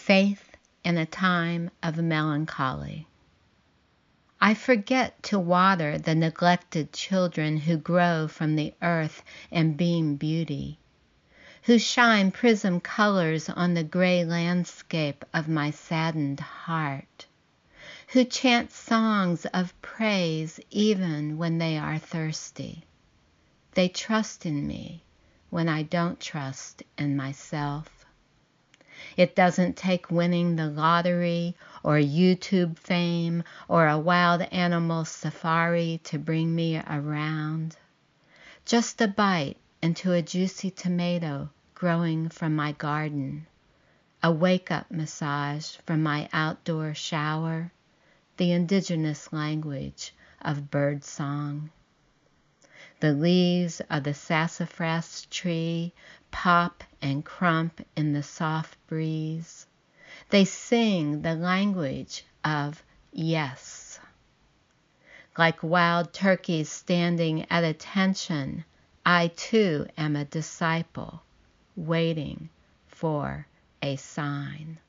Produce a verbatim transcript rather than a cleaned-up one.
Faith in a time of melancholy. I forget to water the neglected children who grow from the earth and beam beauty, who shine prism colors on the gray landscape of my saddened heart, who chant songs of praise even when they are thirsty. They trust in me when I don't trust in myself. It doesn't take winning the lottery or YouTube fame or a wild animal safari to bring me around. Just a bite into a juicy tomato growing from my garden, a wake-up massage from my outdoor shower, the indigenous language of bird song. The leaves of the sassafras tree pop and crump in the soft breeze. They sing the language of yes. Like wild turkeys standing at attention, I too am a disciple, waiting for a sign.